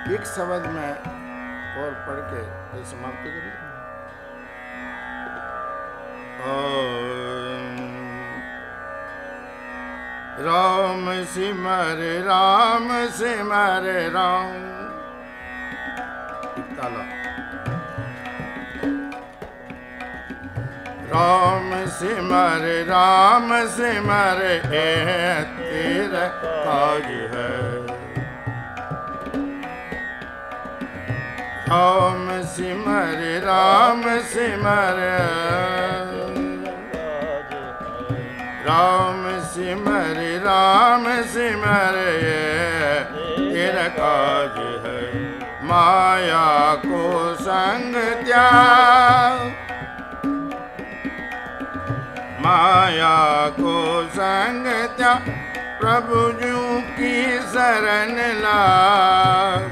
एक शब्द में और पढ़ के ये समाप्त करिए। राम सिमर राम सिमर राम। ताला। राम सिमर तेरा काज है। राम सिमर राम सिमर तेरा काज है। माया को संग त्याग, माया को संग त्याग, प्रभु जू की शरण लाग।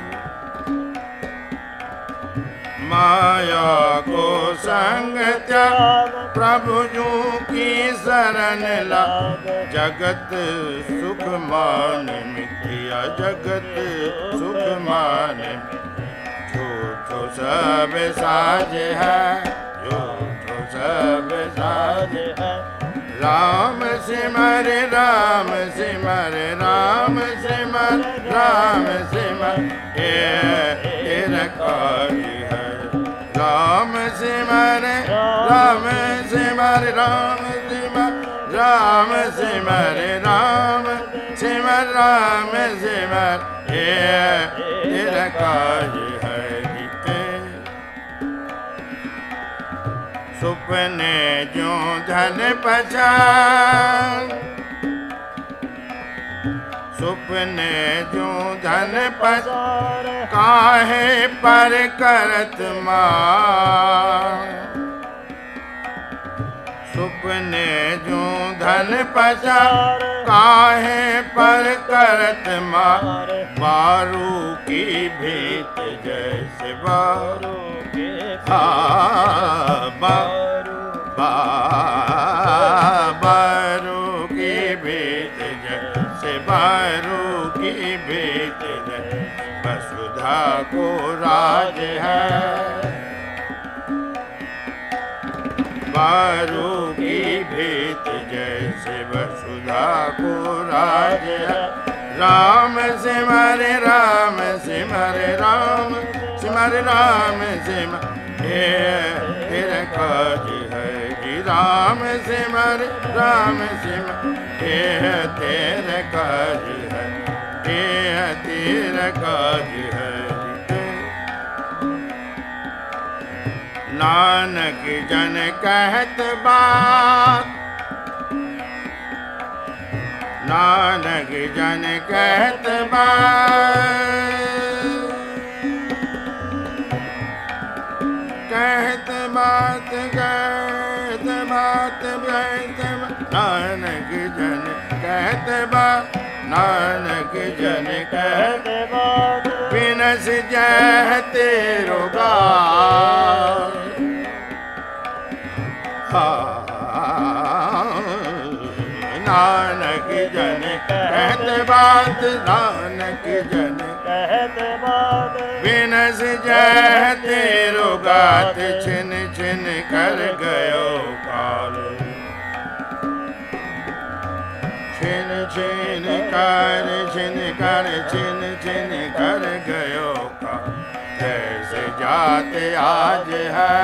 माया को संग त्याग, प्रभु जू की शरण लाग। जगत सुख मान मिथिया, जगत सुख मान। झूठो सब साज है, झूठो सब साज है। राम सिमर राम सिमर राम सिमर राम सिमर तेरा काज है। राम सिमर राम सिमर राम सिमर राम सिमर राम सिमर राम सिमर तेरा काज है। सुपने जो धन पहचान, सुपने जो धन पहचान, काहे पर करत मार। सुपने जो धन पहचान, काहे पर करत मार। बारू की भेंट जैसे बारू के बारू की भेंट जैसे बारू की भेंट जैसे। वसुधा को राज है, बारू की भेंट जैसे वसुधा को राज है। राम सिमर राम सिमर राम सिमर राम सिमर तेरा काज है जी। राम सिमर राम सिमर तेरा काज है, तेरा काज है। नानक जन कहत बात, नानक जन कहत बात, कहत बात कहत बात कहत बात। नानक जन कहत बात, नानक जन कहत बात। बिनस जह तेरो गात, नानक जन कहत बात, नानक जन कहत बात। बिनस जह तेरो गात, छिन छिन कर गयो काल। छिन छिन कर छिन कर छिन छिन कर गयो काल। जैसे जात आज है,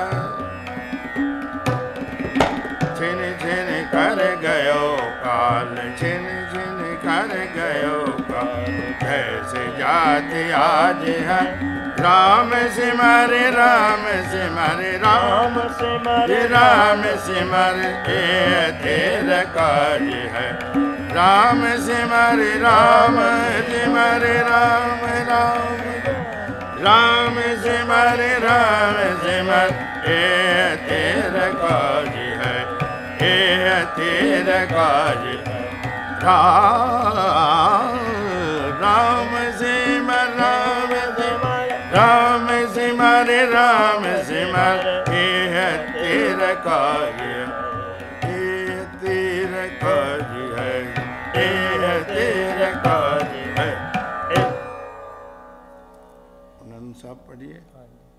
छिन छिन कर गयो काल, छिन छिन कर गयो काल। जैसे जात आज है। राम सिमर राम सिमर राम सिमर राम सिमर तेरा काज है। राम सिमर राम सिमर राम राम राम सिमर राम सिमर तेरा काज है, तेरा काज। राम सिमर राम सिमर राम सिमर राम सिमर तेरा काज, तेरा काज है, तेरा काज है। नंद साहब पढ़िए। हाँ जी।